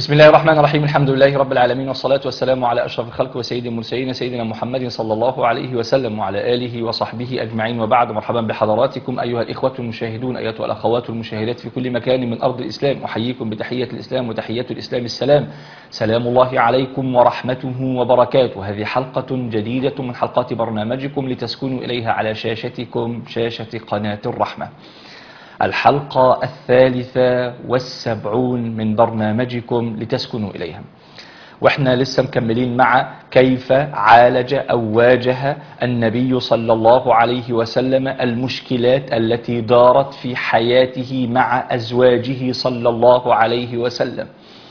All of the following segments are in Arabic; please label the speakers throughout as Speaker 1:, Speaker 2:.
Speaker 1: بسم الله الرحمن الرحيم. الحمد لله رب العالمين، والصلاة والسلام على أشرف الخلق وسيد المرسلين سيدنا محمد صلى الله عليه وسلم وعلى آله وصحبه أجمعين، وبعد. مرحبا بحضراتكم أيها الإخوة المشاهدون، أيها الأخوات المشاهدات في كل مكان من أرض الإسلام. أحييكم بتحية الإسلام، وتحية الإسلام السلام. سلام الله عليكم ورحمته وبركاته. هذه حلقة جديدة من حلقات برنامجكم لتسكنوا إليها على شاشتكم، شاشة قناة الرحمة. الحلقة 73 من برنامجكم لتسكنوا إليها، وإحنا لسه مكملين مع كيف عالج أو واجه النبي صلى الله عليه وسلم المشكلات التي دارت في حياته مع أزواجه صلى الله عليه وسلم.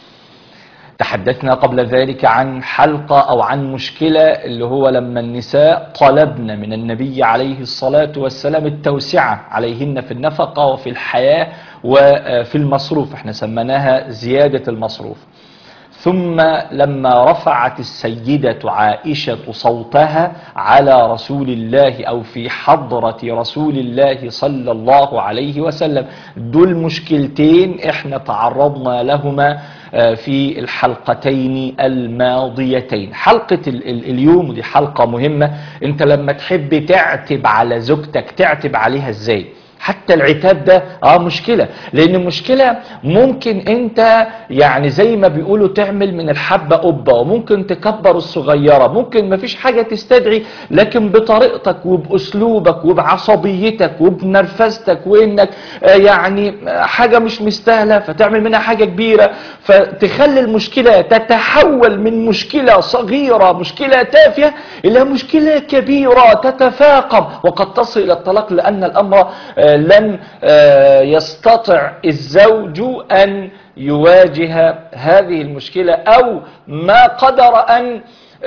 Speaker 1: تحدثنا قبل ذلك عن حلقة أو عن مشكلة اللي هو لما النساء طلبن من النبي عليه الصلاة والسلام التوسعة عليهن في النفقة وفي الحياة وفي المصروف، احنا سمناها زيادة المصروف. ثم لما رفعت السيدة عائشة صوتها على رسول الله أو في حضرة رسول الله صلى الله عليه وسلم، دول مشكلتين احنا تعرضنا لهما في الحلقتين الماضيتين. حلقة اليوم دي حلقة مهمة. انت لما تحب تعتب على زوجتك تعتب عليها ازاي؟ حتى العتاب ده مشكلة، لان مشكلة ممكن انت يعني زي ما بيقولوا تعمل من الحبة قبة، وممكن تكبر الصغيرة، ممكن مفيش حاجة تستدعي، لكن بطريقتك وبأسلوبك وبعصبيتك وبنرفزتك وانك يعني حاجة مش مستاهلة فتعمل منها حاجة كبيرة، فتخلي المشكلة تتحول من مشكلة صغيرة، مشكلة تافهة، الى مشكلة كبيرة تتفاقم وقد تصل الى الطلاق، لان الامر لن يستطيع الزوج أن يواجه هذه المشكلة، أو ما قدر أن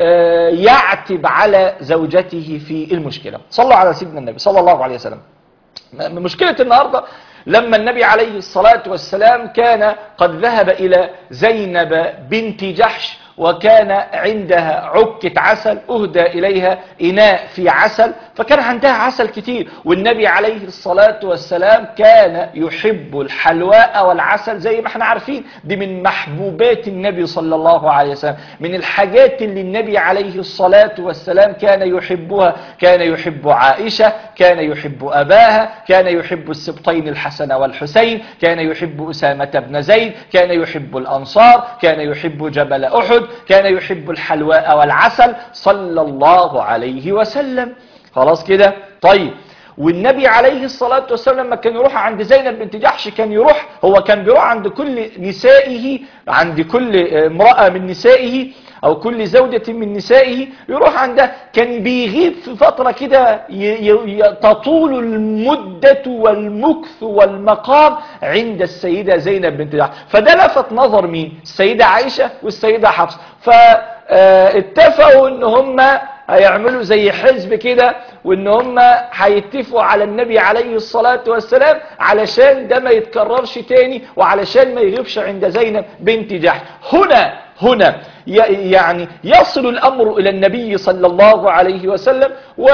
Speaker 1: يعتب على زوجته في المشكلة. صلوا على سيدنا النبي صلى الله عليه وسلم. مشكلة النهاردة لما النبي عليه الصلاة والسلام كان قد ذهب إلى زينب بنت جحش، وكان عندها عكة عسل، أهدى إليها إناء في عسل، فكان عندها عسل كتير، والنبي عليه الصلاة والسلام كان يحب الحلواء والعسل زي ما احنا عارفين، دي من محبوبات النبي صلى الله عليه وسلم، من الحاجات اللي النبي عليه الصلاة والسلام كان يحبها. كان يحب عائشة، كان يحب أباها، كان يحب السبطين الحسن والحسين، كان يحب أسامة بن زيد، كان يحب الأنصار، كان يحب جبل أحد، كان يحب الحلواء والعسل صلى الله عليه وسلم. خلاص كده؟ طيب، والنبي عليه الصلاة والسلام لما كان يروح عند زينب بنت جحش كان يروح، هو كان بيروح عند كل نسائه، عند كل امرأة من نسائه أو كل زوجة من نسائه يروح عندها، كان بيغيب في فترة كده تطول المدة والمكث والمقام عند السيدة زينب بنت جحش. فده لفت نظر مين؟ السيدة عائشة والسيدة حفصة، فاتفقوا ان هم هيعملوا زي حزب كده، وان هم هيتفقوا على النبي عليه الصلاة والسلام علشان ده ما يتكررش تاني، وعلشان ما يغيبش عند زينب بنت جحش. هنا يعني يصل الأمر إلى النبي صلى الله عليه وسلم،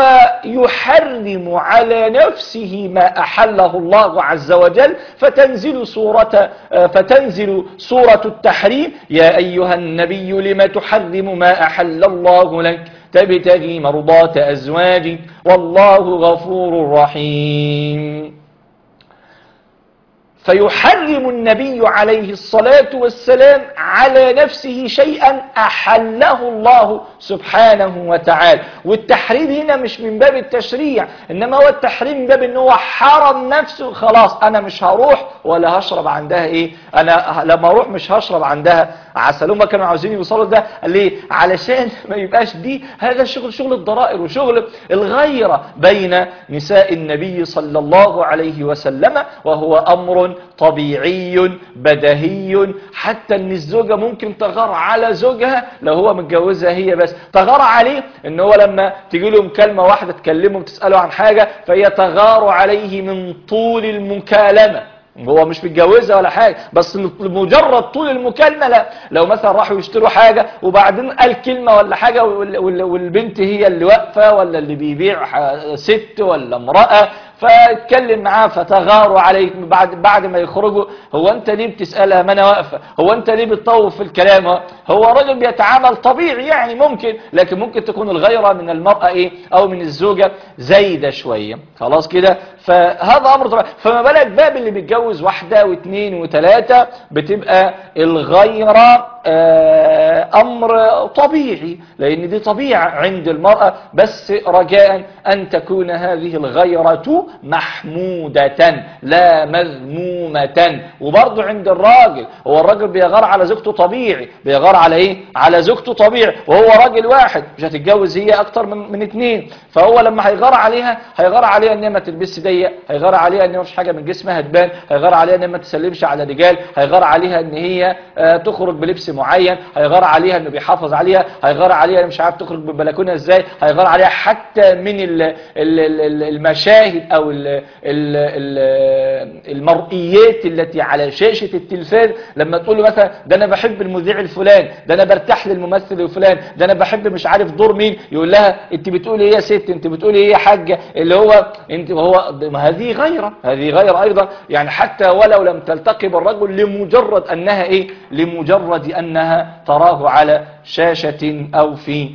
Speaker 1: ويحرم على نفسه ما أحله الله عز وجل، فتنزل سورة التحريم: يا أيها النبي لم تحرم ما أحل الله لك تبتغي مرضات أزواجك والله غفور رحيم. فيحرم النبي عليه الصلاة والسلام على نفسه شيئا أحله الله سبحانه وتعالى. والتحريم هنا مش من باب التشريع، إنما هو التحريم من باب إنه حرم نفسه. خلاص أنا مش هروح ولا هشرب عندها أنا لما أروح مش هشرب عندها عسل. هم كانوا عاوزين يوصلوا ده ليه؟ علشان ما يبقاش هذا شغل الضرائر وشغل الغيرة بين نساء النبي صلى الله عليه وسلم، وهو أمر طبيعي بديهي. حتى ان الزوجة ممكن تغار على زوجها لو هو متجوزها هي بس، تغار عليه ان هو لما تيجي له مكالمة واحدة تكلمه وتسأله عن حاجة فهي تغار عليه من طول المكالمة. هو مش متجوزها ولا حاجة، بس مجرد طول المكالمة لا. لو مثلا راحوا يشتروا حاجة وبعدين قال كلمة ولا حاجة والبنت هي اللي واقفة، ولا اللي بيبيع ست ولا امرأة، فاتكلم معاه فتغاروا عليه بعد ما يخرجوا. هو انت ليه بتسألها ما انا واقفة؟ هو انت ليه بتطوف في الكلام؟ هو راجل بيتعامل طبيعي يعني ممكن، لكن ممكن تكون الغيرة من المرأة ايه او من الزوجة زايدة شوية. خلاص كده، فهذا امر طبيعي. فما بالك باب اللي بيتجوز واحدة واثنين وثلاثة بتبقى الغيرة امر طبيعي، لان دي طبيعة عند المرأة، بس رجاء ان تكون هذه الغيرة محمودة لا مذمومة. وبرضه عند الراجل، هو الراجل بيغار على زوجته طبيعي، بيغار على ايه؟ على زوجته طبيعي، وهو راجل واحد مش هتتجوز هي اكتر من اثنين. فهو لما هيغار عليها ان هي ما تلبسش ضيق، هيغار عليها ان مفيش حاجه من جسمها تبان، هيغار عليها ان ما تسلمش على رجال، هيغار عليها ان هي تخرج بلبس معين، هيغار عليها انه بيحافظ عليها، هيغار عليها مش عارف تخرج بالبلكونه ازاي، هيغار عليها حتى من المشاهد او المرئيات التي على شاشه التلفاز. لما تقول له مثلا ده انا بحب المذيع الفلان، ده انا برتاح للممثل الفلان، ده انا بحب مش عارف دور مين، يقول لها انت بتقولي ايه يا ست، انت بتقولي ايه يا حاجه، اللي هو انت، وهو هذه غيره ايضا يعني، حتى ولو لم تلتقي بالرجل لمجرد انها ايه، لمجرد انها تراه على شاشه او في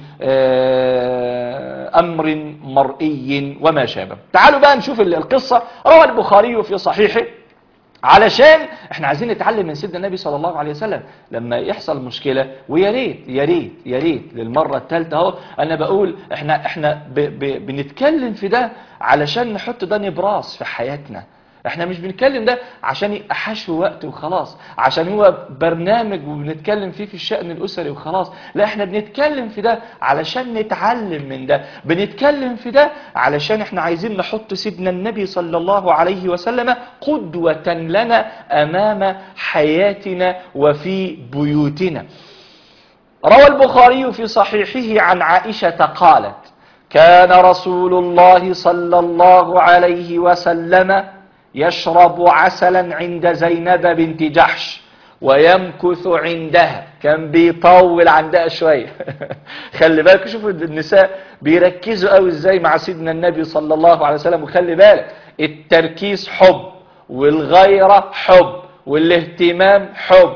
Speaker 1: امر مرئي وما شابه. تعالوا بقى نشوف القصه. روى البخاري في صحيحه، علشان احنا عايزين نتعلم من سيدنا النبي صلى الله عليه وسلم لما يحصل مشكلة. ويا ريت يا ريت يا ريت للمرة الثالثة اهو انا بقول احنا بنتكلم في ده علشان نحط ده نبراس في حياتنا. احنا مش بنتكلم ده عشان يبقى حشو وقت وخلاص، عشان هو برنامج وبنتكلم فيه في الشأن الأسري وخلاص. لا، احنا بنتكلم في ده علشان نتعلم من ده، بنتكلم في ده علشان احنا عايزين نحط سيدنا النبي صلى الله عليه وسلم قدوة لنا أمام حياتنا وفي بيوتنا. روى البخاري في صحيحه عن عائشة قالت: كان رسول الله صلى الله عليه وسلم يشرب عسلا عند زينب بنت جحش ويمكث عندها. كان بيطول عندها شوية. خلي بالك، شوفوا النساء بيركزوا قوي ازاي مع سيدنا النبي صلى الله عليه وسلم. وخلي بالك، التركيز حب، والغيرة حب، والاهتمام حب،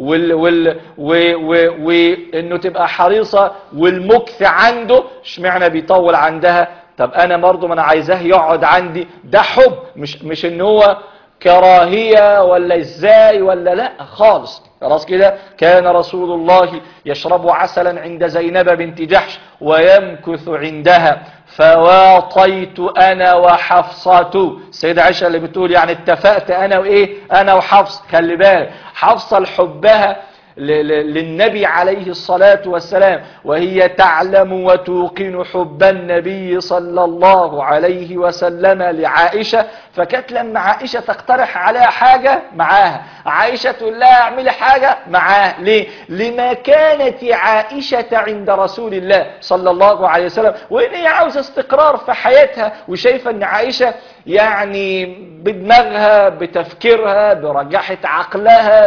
Speaker 1: وانه تبقى حريصة، والمكث عنده. اشمعنى بيطول عندها؟ طب انا برضه ما انا عايزاه يقعد عندي، ده حب، مش ان هو كراهية ولا ازاي ولا لا خالص. خلاص كده. كان رسول الله يشرب عسلا عند زينب بنت جحش ويمكث عندها فواطيت انا وحفصة. السيدة عائشة اللي بتقول يعني اتفقت انا وايه، انا وحفص. خلي بالك، حفصة لحبها للنبي عليه الصلاة والسلام، وهي تعلم وتوقن حب النبي صلى الله عليه وسلم لعائشة. فكانت لما عائشة تقترح عليها حاجة معاها، عائشة تقول لها اعملي حاجة معاه. ليه؟ لما كانت عائشة عند رسول الله صلى الله عليه وسلم، وإن هي عاوزة استقرار في حياتها، وشايفة ان عائشة يعني بدماغها بتفكيرها برجاحة عقلها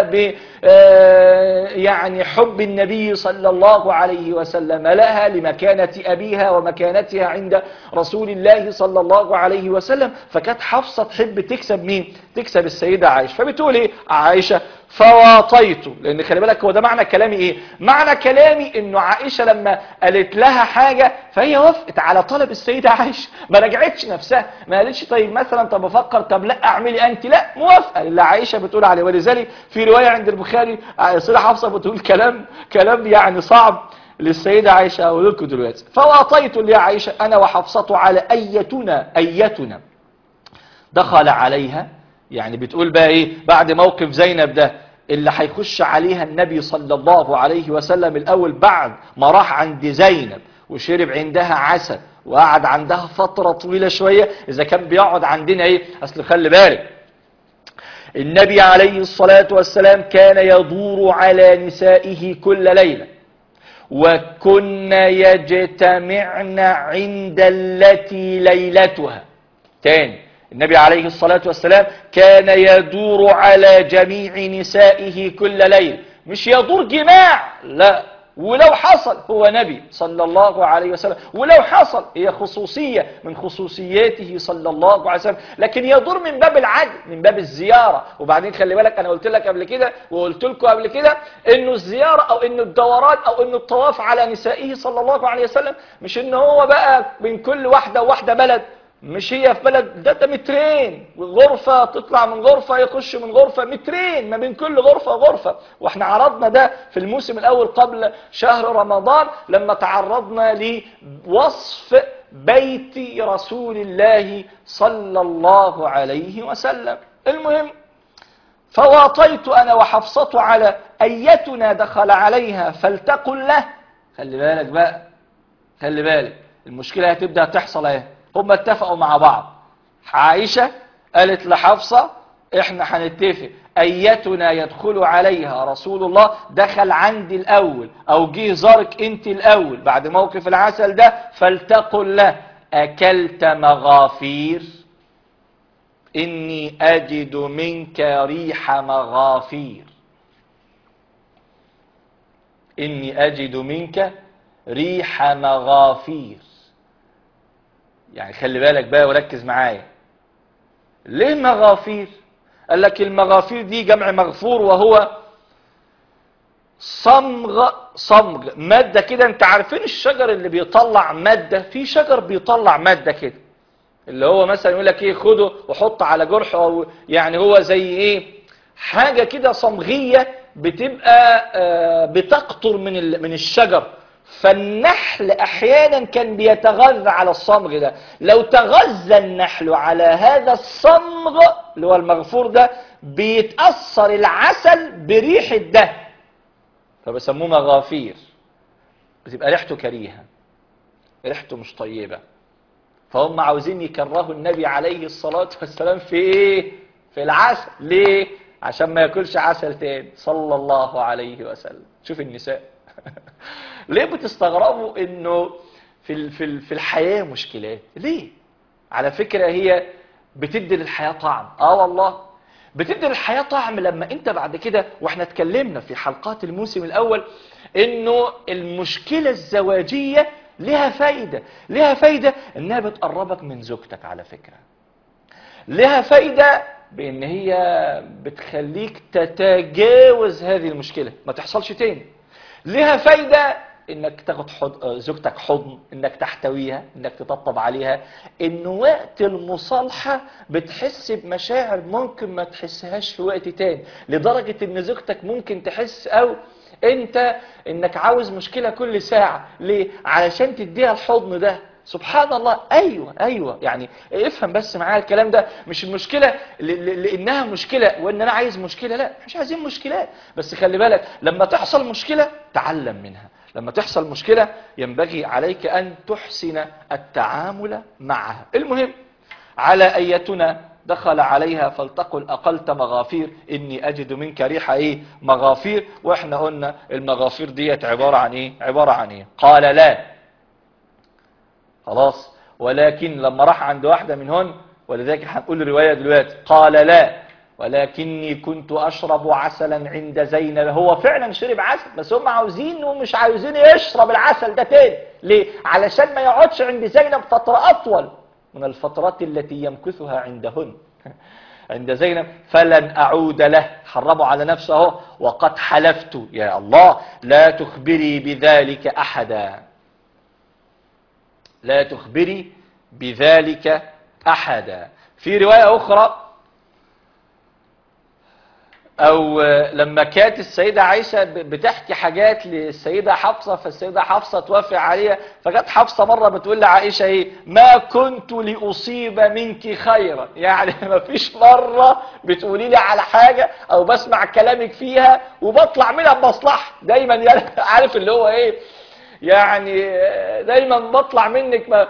Speaker 1: يعني حب النبي صلى الله عليه وسلم لها لمكانة أبيها ومكانتها عند رسول الله صلى الله عليه وسلم. فكانت حفصة تحب تكسب مين؟ تكسب السيدة عائشة. فبتقول ايه عائشة؟ فواطيته. لان خلي بالك، هو ده معنى كلامي ايه؟ معنى كلامي انه عائشة لما قالت لها حاجة فهي وافقت على طلب السيدة عائشة، ما رجعتش نفسها، ما قالتش طيب مثلا طب افكر، طب لا اعملي انت، لا، موافقة اللي عائشة بتقول عليه. ولذلك في رواية عند البخاري السيدة حفصة بتقول كلام يعني صعب للسيدة عائشة، اقول لكم دلوقتي. فواطيت لي عائشة انا وحفصة على ايتنا دخل عليها. يعني بتقول بقى ايه بعد موقف زينب ده، اللي هيخش عليها النبي صلى الله عليه وسلم الاول بعد ما راح عند زينب وشرب عندها عسل وقعد عندها فترة طويلة شوية. اذا كان بيقعد عندنا ايه، اصل خلي بالك النبي عليه الصلاة والسلام كان يدور على نسائه كل ليلة، وكن يجتمعن عند التي ليلتها. تاني، النبي عليه الصلاة والسلام كان يدور على جميع نسائه كل ليلة، مش يدور جماع، لا، ولو حصل هو نبي صلى الله عليه وسلم، ولو حصل هي خصوصية من خصوصياته صلى الله عليه وسلم، لكن يدور من باب العدل، من باب الزيارة. وبعدين خلي بالك أنا قلت لك قبل كده وقلت لكم قبل كده إنه الزيارة أو إنه الدورات أو إنه الطواف على نسائه صلى الله عليه وسلم مش إنه هو بقى من كل واحدة وواحدة بلد، مش هي في بلد، ده مترين غرفة، تطلع من غرفة يخش من غرفة، مترين ما بين كل غرفة وغرفة. واحنا عرضنا ده في الموسم الأول قبل شهر رمضان لما تعرضنا لوصف بيت رسول الله صلى الله عليه وسلم. المهم فواطيت أنا وحفصة على أيتنا دخل عليها فلتقل له. خلي بالك بقى، خلي بالك المشكلة هتبدأ تحصل اهي. هم اتفقوا مع بعض، عائشة قالت لحفصة احنا هنتفق ايتنا يدخل عليها رسول الله دخل عندي الاول او جه زارك انت الاول بعد موقف العسل ده، فلتقل له اكلت مغافير اني اجد منك ريح مغافير، اني اجد منك ريح مغافير. يعني خلي بالك بقى وركز معايا. ليه مغافير؟ قال لك المغافير دي جمع مغفور، وهو صمغ مادة كده. انت عارفين الشجر اللي بيطلع مادة؟ في شجر بيطلع مادة كده، اللي هو مثلا يقول لك ايه خده وحط على جرحه، او يعني هو زي ايه حاجة كده صمغية بتبقى بتقطر من الشجر. فالنحل احيانا كان بيتغذى على الصمغ ده، لو تغذى النحل على هذا الصمغ اللي هو المغفور ده بيتأثر العسل بريحة ده، فبسموه مغافير. بتبقى ريحته كريهة، ريحته مش طيبة. فهم عاوزين يكرهوا النبي عليه الصلاة والسلام في ايه؟ في العسل. ليه؟ عشان ما ياكلش عسل تاني صلى الله عليه وسلم. شوف النساء ليه بتستغربوا انه في الحياة مشكلات؟ ليه؟ على فكرة هي بتدي للحياة طعم. والله بتدي للحياة طعم لما انت بعد كده، واحنا اتكلمنا في حلقات الموسم الاول انه المشكلة الزواجية لها فايدة. لها فايدة انها بتقربك من زوجتك، على فكرة لها فايدة بان هي بتخليك تتجاوز هذه المشكلة ما تحصلش تاني. لها فايدة انك تاخد زوجتك حضن، انك تحتويها، انك تطبطب عليها، ان وقت المصالحة بتحس بمشاعر ممكن ما تحسهاش في وقت تاني، لدرجة ان زوجتك ممكن تحس او انت انك عاوز مشكلة كل ساعة. ليه؟ علشان تديها الحضن ده. سبحان الله. ايوه يعني افهم بس معايا الكلام ده. مش المشكلة لانها مشكلة وان انا عايز مشكلة، لا مش عايزين مشكلات، بس خلي بالك لما تحصل مشكلة تعلم منها. لما تحصل مشكلة ينبغي عليك ان تحسن التعامل معها. المهم على ايتنا دخل عليها فلتقل اقلت مغافير اني اجد منك ريح ايه مغافير. واحنا قلنا المغافير ديت عبارة عن ايه؟ قال لا. خلاص. ولكن لما راح عند واحدة منهن، ولذلك هنقول الرواية دلوقتي، قال لا ولكني كنت أشرب عسلا عند زينب. هو فعلا شرب عسل، بس هم عاوزينه ومش عاوزين يشرب العسل ده تاني. ليه؟ علشان ما يقعدش عند زينب فترة أطول من الفترات التي يمكثها عندهن عند زينب. فلن أعود له، حرموا على نفسه اهو، وقد حلفت يا الله لا تخبري بذلك أحدا، لا تخبري بذلك أحدا. في رواية أخرى أو لما كانت السيدة عائشة بتحكي حاجات للسيدة حفصة، فالسيدة حفصة توافق عليها، فجت حفصة مرة بتقول لعائشة ايه؟ ما كنت لأصيب منك خيرا. يعني ما فيش مرة بتقولي لي على حاجة أو بسمع كلامك فيها وبطلع منها بمصلحة. دايما عارف اللي هو ايه، يعني دايما بطلع منك ما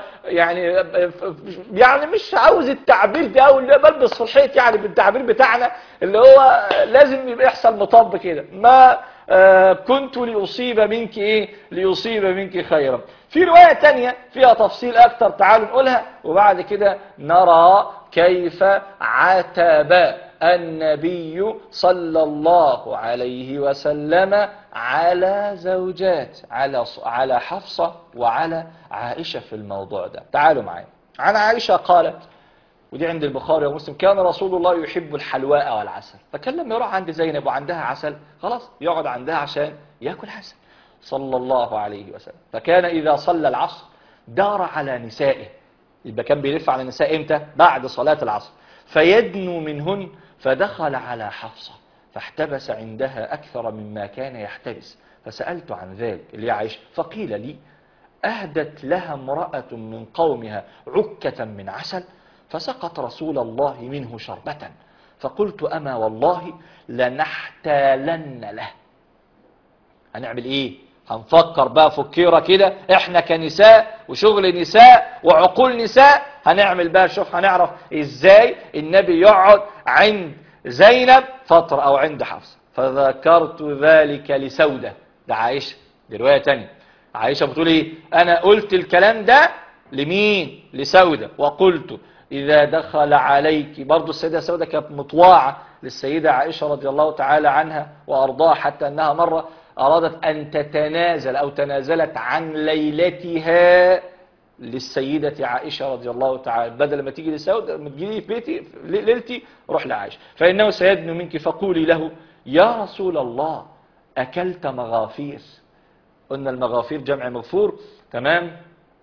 Speaker 1: يعني مش عاوز التعبير ده او اللي بلبس في الحيط، يعني بالتعبير بتاعنا اللي هو لازم يبقى يحصل مطب كده. ما كنت لأصيب منك ايه؟ لأصيب منك خيرا. في رواية تانية فيها تفصيل اكتر، تعالوا نقولها وبعد كده نرى كيف عتب النبي صلى الله عليه وسلم على زوجات، على حفصة وعلى عائشة في الموضوع ده. تعالوا معي. عن عائشة قالت، ودي عند البخاري ومسلم، كان رسول الله يحب الحلواء والعسل، فكان لما يروح عند زينب وعندها عسل خلاص يقعد عندها عشان يأكل عسل صلى الله عليه وسلم. فكان إذا صلى العصر دار على نسائه، يبقى كان بيلف على النساء امتى؟ بعد صلاة العصر، فيدنو منهن، فدخل على حفصة فاحتبس عندها أكثر مما كان يحتبس، فسألت عن ذلك اللي عايش، فقيل لي أهدت لها امرأة من قومها عكة من عسل فسقط رسول الله منه شربة، فقلت أما والله لنحتالن له. هنعمل ايه؟ هنفكر بقى فكيرة كده، احنا كنساء وشغل نساء وعقول نساء، هنعمل بقى شوف هنعرف ازاي النبي يقعد عند زينب فترة او عند حفصة. فذكرت ذلك لسودة، ده عائشة، دي رواية تانية. عائشة بتقول ايه؟ انا قلت الكلام ده لمين؟ لسودة، وقلت اذا دخل عليك، برضو السيدة سودة كانت مطواعة للسيدة عائشة رضي الله تعالى عنها وارضاها، حتى انها مرة أرادت أن تتنازل أو تنازلت عن ليلتها للسيدة عائشة رضي الله تعالى، بدل ما تيجي لسودة ما تجيلي في بيتي ليلتي روح لعائشة، فإنه سيدنو منك فقولي له يا رسول الله أكلت مغافير. قلنا المغافير جمع مغفور، تمام.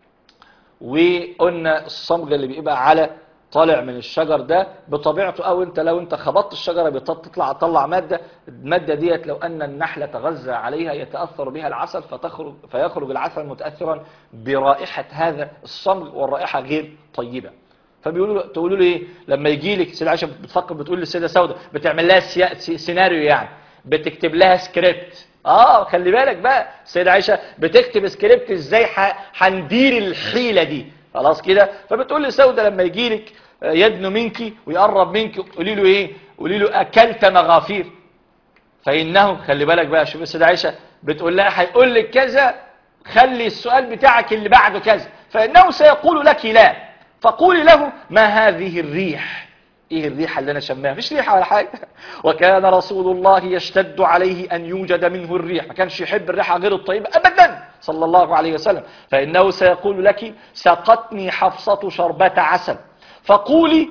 Speaker 1: وقلنا الصمغ اللي بيبقى على طالع من الشجر ده بطبيعته، او انت لو انت خبطت الشجره تطلع ماده، الماده ديت لو ان النحل تغذى عليها يتاثر بها العسل، فيخرج العسل متاثرا برائحه هذا الصمغ، والرائحه غير طيبه. تقولوا له ايه لما يجي لك السيده عائشه؟ بتفكر بتقول للسيده سوده، بتعمل لها سيناريو، يعني بتكتب لها سكريبت. خلي بالك بقى، السيده عائشه بتكتب سكريبت ازاي هندير الحيله دي، خلاص كده. فبتقول لسوده لما يجي لك يدنو منك ويقرب منك قولي له ايه؟ قولي له اكلت مغافير، فانه، خلي بالك بقى، شوف السيده عائشه بتقول لها هيقول لك كذا، خلي السؤال بتاعك اللي بعده كذا، فانه سيقول لك لا، فقولي له ما هذه الريح؟ ايه الريحه اللي انا شماها؟ مفيش ريحه ولا حاجه. وكان رسول الله يشتد عليه ان يوجد منه الريح، ما كانش يحب الريحه غير الطيبه ابدا صلى الله عليه وسلم. فانه سيقول لك سقتني حفصه شربة عسل، فقولي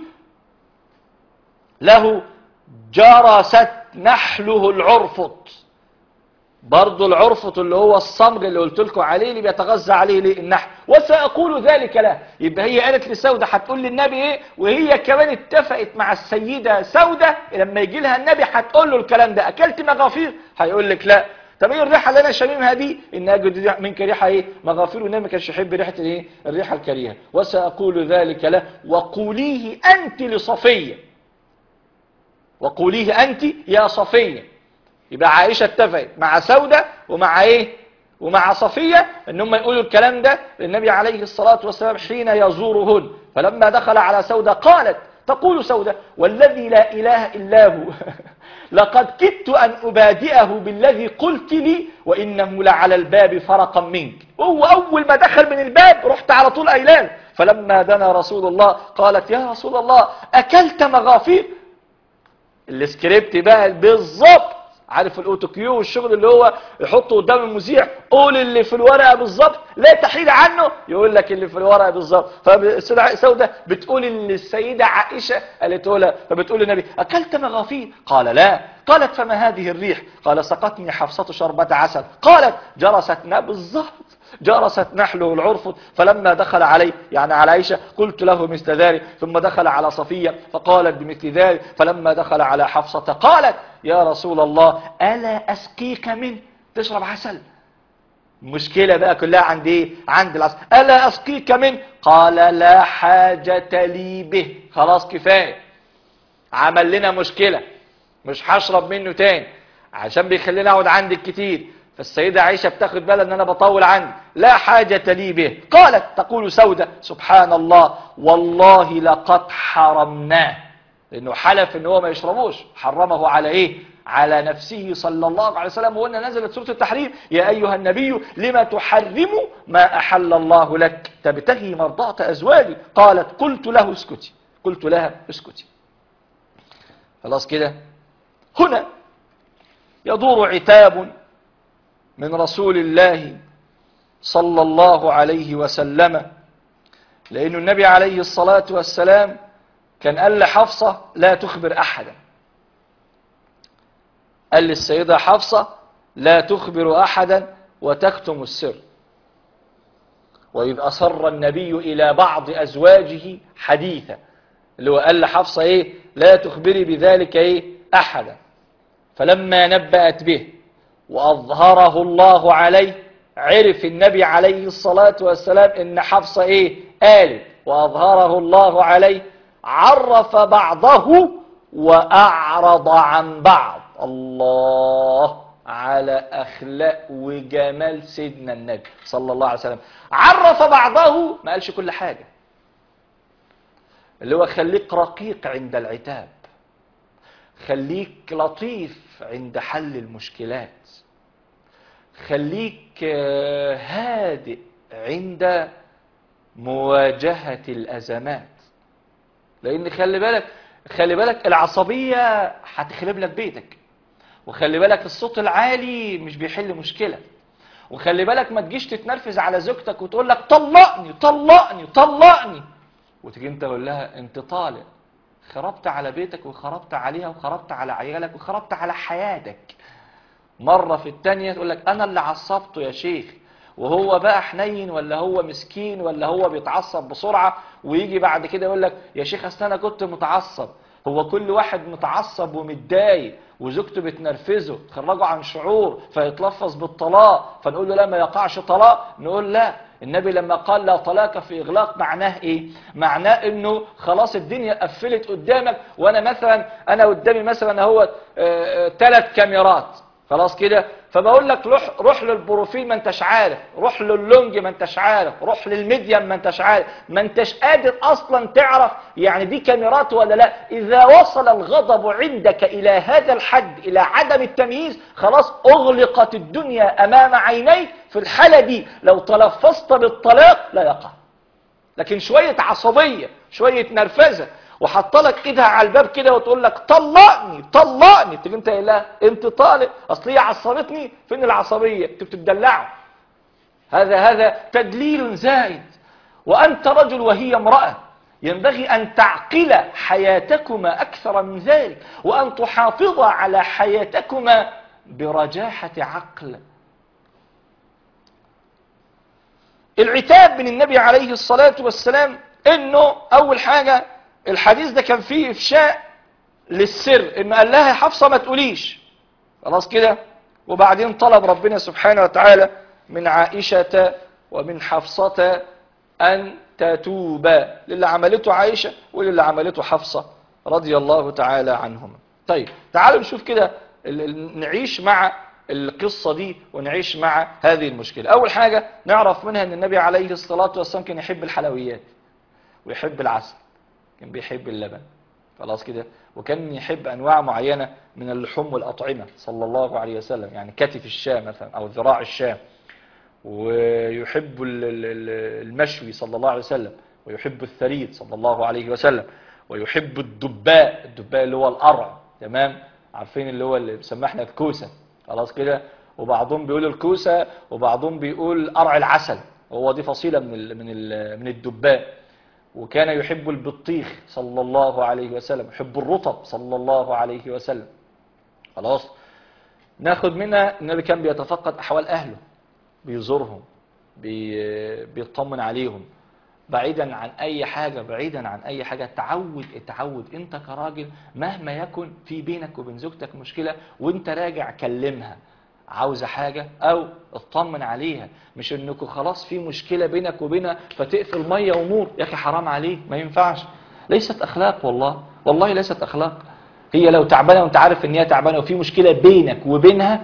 Speaker 1: له جرست نحله العرفط. برضو العرفط اللي هو الصمغ اللي قلت لكم عليه، اللي بيتغذى عليه النحل، وسأقول ذلك له. يبقى هي قالت لسودة هتقول للنبي ايه، وهي كمان اتفقت مع السيدة سودة لما يجي لها النبي هتقول له الكلام ده، اكلت مغافير؟ هيقول لك لا. طب ايه الريحه اللي انا شاممها دي؟ ان اجد منك ريحه ايه؟ مغافير. والنبي ما كانش يحب ريحه الايه؟ الريحه الكريهه. وسأقول ذلك له وقوليه انت لصفيه، وقوليه انت يا صفيه. يبقى عائشة اتفقت مع سودة ومع ايه؟ ومع صفية ان هم يقولوا الكلام ده للنبي عليه الصلاة والسلام حين يزورهن. فلما دخل على سودة قالت، تقول سودة والذي لا اله الا هو لقد كدت ان ابادئه بالذي قلت لي وانه لعلى الباب فرقا منك. وهو اول ما دخل من الباب رحت على طول قايلاه. فلما دنا رسول الله قالت يا رسول الله اكلت مغافير؟ السكريبت بقى بالظبط، عارف الاوتوكيو والشغل اللي هو يحطه قدام المذيع، قول اللي في الورقه بالظبط لا تحيد عنه، يقول لك اللي في الورقه بالظبط. فالسيده سوده بتقول اللي السيده عائشه قالته لها، فبتقول للنبي اكلت مغافير؟ قال لا. قالت فما هذه الريح؟ قال سقتني حفصه شربة عسل. قالت جرست بالظبط، جرست نحله العرفط. فلما دخل علي، يعني على عائشة، قلت له مثل ذلك، ثم دخل على صفية فقالت بمثل ذلك. فلما دخل على حفصة قالت يا رسول الله ألا أسقيك منه؟ تشرب عسل؟ المشكلة بقى كلها عند ايه؟ عند العسل. ألا أسقيك منه؟ قال لا حاجة لي به، خلاص كفاية، عمل لنا مشكلة، مش هشرب منه تاني عشان بيخليني اقعد عندك كتير. فالسيدة عائشة بتاخد بالها ان انا بطول عندي، لا حاجة لي به. قالت، تقول سودة سبحان الله والله لقد حرمناه، لانه حلف ان هو ما يشربوش، حرمه على ايه؟ على نفسه صلى الله عليه وسلم. وقلنا نزلت سورة التحريم يا ايها النبي لما تحرم ما احل الله لك تبتغي مرضات ازواجك. قالت قلت له اسكتي، قلت لها اسكتي. خلاص كده. هنا يدور عتاب من رسول الله صلى الله عليه وسلم، لأن النبي عليه الصلاة والسلام كان قال لحفصة لا تخبر أحدا، قال للسيدة حفصة لا تخبر أحدا وتكتم السر. وإذ أسر النبي إلى بعض أزواجه حديثا، اللي هو قال لحفصة إيه؟ لا تخبري بذلك إيه؟ أحدا. فلما نبأت به وأظهره الله عليه، عرف النبي عليه الصلاة والسلام إن حفصة إيه؟ قالت، وأظهره الله عليه، عرف بعضه وأعرض عن بعض. الله على أخلاق وجمال سيدنا النبي صلى الله عليه وسلم. عرف بعضه، ما قالش كل حاجة، اللي هو خليك رقيق عند العتاب، خليك لطيف عند حل المشكلات، خليك هادئ عند مواجهة الأزمات. لأن خلي بالك العصبية هتخرب لك بيتك، وخلي بالك الصوت العالي مش بيحل مشكلة، وخلي بالك ما تجيش تتنرفز على زوجتك وتقول لك طلقني طلقني طلقني، وتيجي انت تقول لها انت طالق. خربت على بيتك وخربت عليها وخربت على عيالك وخربت على حياتك. مرة في التانية تقول لك انا اللي عصبته يا شيخ، وهو بقى حنين ولا هو مسكين ولا هو بيتعصب بسرعة، ويجي بعد كده يقول لك يا شيخ اصل انا كنت متعصب. هو كل واحد متعصب ومتضايق وزوجته بتنرفزه تخرجه عن شعور فيتلفظ بالطلاق، فنقول له لا ما يقعش طلاق؟ نقول لا. النبي لما قال لا طلاق في إغلاق معناه ايه؟ معناه انه خلاص الدنيا قفلت قدامك، وانا مثلا انا قدامي مثلا هو 3 كاميرات خلاص كده، فبقول لك روح للبروفيل ما انتش عارف، روح لللونج ما انتش عارف، روح للميديم ما انتش عارف، ما انتش قادر اصلا تعرف يعني دي كاميرات ولا لا. اذا وصل الغضب عندك الى هذا الحد، الى عدم التمييز، خلاص اغلقت الدنيا امام عينيك. في الحالة دي لو تلفظت بالطلاق لا يقع، لكن شوية عصبية شوية نرفزة وحط لك ايدها على الباب كده وتقول لك طلقني طلقني، تيجي انت قايل لها انت طالق اصل هي عصبتني. فين العصبيه؟ انتوا بتدلعوا. هذا تدليل زائد. وانت رجل وهي امراه، ينبغي ان تعقل حياتكما اكثر من ذلك، وان تحافظا على حياتكما برجاحه عقل. العتاب من النبي عليه الصلاه والسلام انه اول حاجه الحديث ده كان فيه إفشاء للسر، إنه قال لها يا حفصة ما تقوليش خلاص كده. وبعدين طلب ربنا سبحانه وتعالى من عائشة ومن حفصة أن تتوبا، للي عملته عائشة وللي عملته حفصة رضي الله تعالى عنهما. طيب تعالوا نشوف كده، نعيش مع القصة دي ونعيش مع هذه المشكلة. أول حاجة نعرف منها أن النبي عليه الصلاة والسلام كان يحب الحلويات ويحب العسل، كان بيحب اللبن خلاص كده، وكان يحب انواع معينه من اللحوم والاطعمه صلى الله عليه وسلم، يعني كتف الشاة مثلا او ذراع الشاة، ويحب المشوي صلى الله عليه وسلم، ويحب الثريد صلى الله عليه وسلم، ويحب الدباء اللي هو القرع، تمام، عارفين اللي هو اللي بنسميه احنا الكوسه خلاص كده، وبعضهم بيقول الكوسه وبعضهم بيقول قرع العسل، هو دي فصيله من الدباء. وكان يحب البطيخ صلى الله عليه وسلم، يحب الرطب صلى الله عليه وسلم. خلاص ناخد منها النبي كان بيتفقد احوال اهله، بيزورهم، بيطمن عليهم، بعيدا عن اي حاجه. اتعود انت كراجل مهما يكن في بينك وبين زوجتك مشكله وانت راجع كلمها، عاوزه حاجه او اطمن عليها، مش انكم خلاص في مشكله بينك وبينها فتقفل ميه ونور. يا اخي حرام عليك، ما ينفعش، ليست اخلاق، والله ليست اخلاق. هي لو تعبانه وانت عارف ان هي تعبانه وفي مشكله بينك وبينها،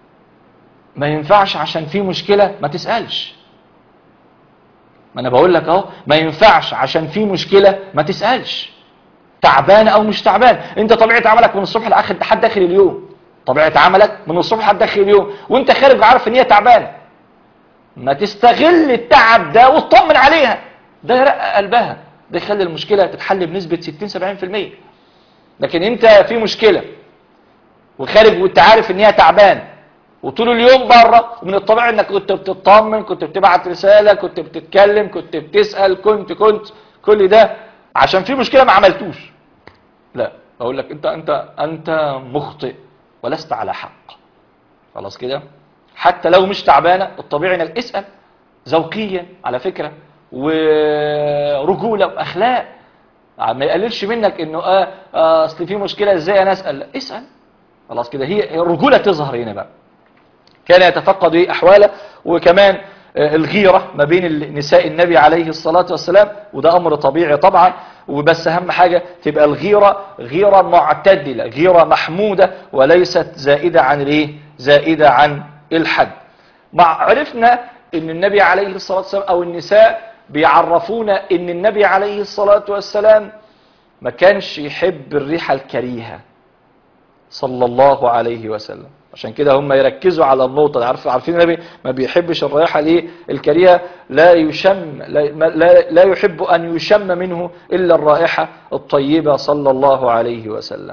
Speaker 1: ما ينفعش عشان في مشكله ما تسالش. ما انا بقول لك اهو، ما ينفعش عشان في مشكله ما تسالش، تعبان او مش تعبان. انت طبيعه عملك من الصبح لحد اخر اليوم، طبيعه عملك من الصبح لحد اخر اليوم وانت خارج عارف ان هي تعبانه، ما تستغل التعب ده وتطمن عليها، ده يرقق قلبها، ده يخلي المشكله تتحل بنسبه 60-70%. لكن انت في مشكلة وخارج وانت عارف ان هي تعبان وطول اليوم بره، ومن الطبيعي انك كنت بتطمن، كنت بتبعت رسالة، كنت بتتكلم، كنت بتسأل، كنت كل ده عشان في مشكلة ما عملتوش. لا، اقول لك انت مخطئ ولست على حق. خلاص كده. حتى لو مش تعبانة الطبيعي انك اسأل ذوقيا على فكرة، ورجولة واخلاق. ما يقللش منك انه اصل في مشكلة ازاي انا اسأل. لا، اسأل. خلاص كده. هي الرجولة تظهر هنا بقى. كان يتفقد احواله. وكمان الغيرة ما بين نساء النبي عليه الصلاة والسلام، وده امر طبيعي طبعا. وبس اهم حاجة تبقى الغيرة غيرة معتدلة، غيرة محمودة، وليست زائدة عن الايه، زائدة عن الحد. عرفنا ان النبي عليه الصلاة والسلام او النساء بيعرفونا ان النبي عليه الصلاة والسلام ما كانش يحب الريحة الكريهة صلى الله عليه وسلم. عشان كده هم يركزوا على النقطة. عارفين النبي ما بيحبش الرائحة الكريهة. لا يشم، لا يحب أن يشم منه إلا الرائحة الطيبة صلى الله عليه وسلم.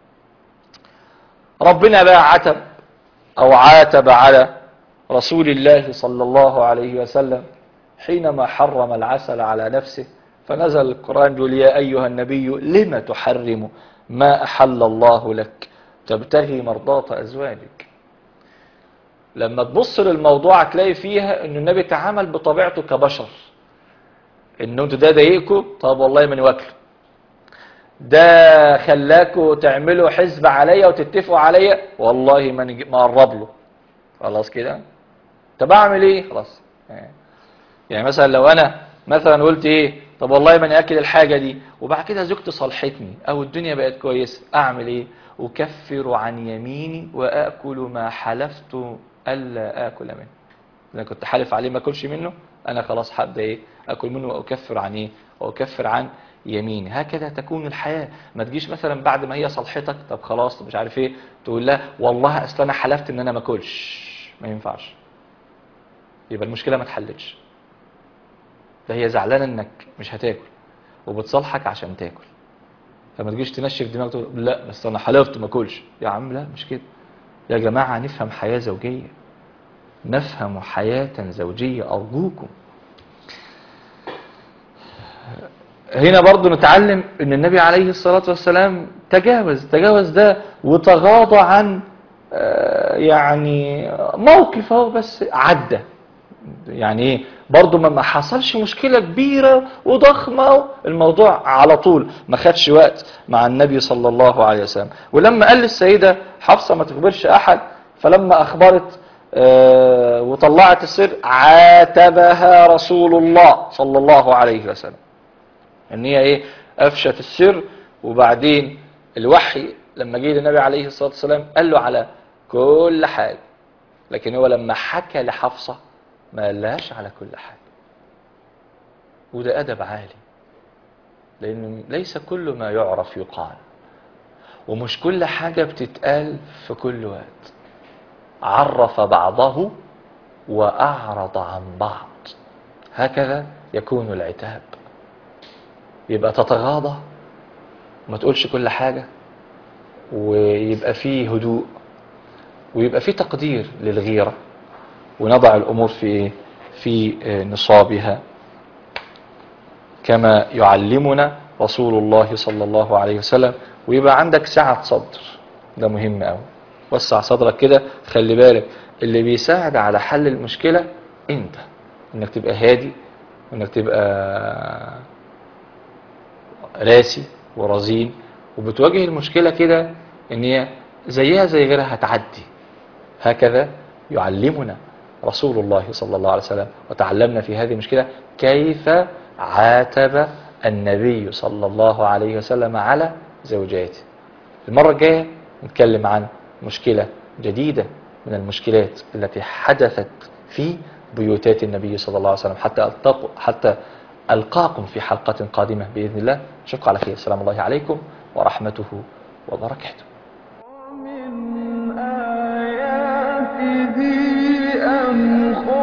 Speaker 1: ربنا بقى عاتب على رسول الله صلى الله عليه وسلم حينما حرم العسل على نفسه، فنزل القرآن يقول: يا أيها النبي لم تحرم ما أحل الله لك تبتغي مرضات أزواجك. لما تبص للموضوع هتلاقي فيها ان النبي تعامل بطبيعته كبشر. انه انتوا ده ضايقكم، طب والله من واكله. ده خلاكوا تعملوا حزب عليا وتتفقوا عليا، والله ما قرب له. خلاص كده. طب اعمل ايه؟ خلاص. يعني مثلا لو انا مثلا قلت ايه، طب والله ما انا اكل الحاجه دي، وبعد كده زوجتي صالحتني او الدنيا بقت كويسه، اعمل ايه؟ اكفر عن يميني واكل ما حلفت الا اكل منه. انا كنت حالف عليه ما اكلش منه، انا خلاص هبدا ايه؟ اكل منه واكفر عن ايه؟ واكفر عن يميني. هكذا تكون الحياه. ما تجيش مثلا بعد ما هي صالحتك، طب خلاص مش عارف ايه، تقول لها والله اصل انا حلفت ان انا ما اكلش. ما ينفعش. يبقى المشكله ما اتحلتش. ده هي زعلانه انك مش هتاكل وبتصالحك عشان تاكل. فما تجيش تنشف دماغك تقول لا بس انا حلفت ما اكلش. يا عم لا، مش كده. يا جماعه نفهم حياه زوجيه، نفهم حياه زوجيه ارجوكم. هنا برضو نتعلم ان النبي عليه الصلاه والسلام تجاوز ده وتغاضى عن يعني موقف اهو بس عدى. يعني ايه؟ برضو ما حصلش مشكلة كبيرة وضخمة، الموضوع على طول ما خدش وقت مع النبي صلى الله عليه وسلم. ولما قال للسيدة حفصة ما تخبرش احد، فلما اخبرت وطلعت السر، عاتبها رسول الله صلى الله عليه وسلم ان هي ايه؟ افشت السر. وبعدين الوحي لما جه للنبي عليه الصلاة والسلام قال له على كل حاجة، لكن هو لما حكى لحفصة ما قالهاش على كل حاجة. وده أدب عالي، لأن ليس كل ما يعرف يقال، ومش كل حاجة بتتقال في كل وقت. عرف بعضه وأعرض عن بعض. هكذا يكون العتاب. يبقى تتغاضى وما تقولش كل حاجة، ويبقى فيه هدوء، ويبقى فيه تقدير للغيرة، ونضع الأمور في نصابها كما يعلمنا رسول الله صلى الله عليه وسلم. ويبقى عندك سعة صدر، ده مهم قوي. وسع صدرك كده. خلي بالك اللي بيساعد على حل المشكلة انت، انك تبقى هادي، وانك تبقى راسي ورزين، وبتواجه المشكلة كده ان هي زيها زي غيرها هتعدي. هكذا يعلمنا رسول الله صلى الله عليه وسلم. وتعلمنا في هذه المشكلة كيف عاتب النبي صلى الله عليه وسلم على زوجاته. المرة الجاية نتكلم عن مشكلة جديدة من المشكلات التي حدثت في بيوتات النبي صلى الله عليه وسلم. حتى ألقاكم في حلقة قادمة بإذن الله. أشوفكم على خير. السلام الله عليكم ورحمته وبركاته.
Speaker 2: من آياته أن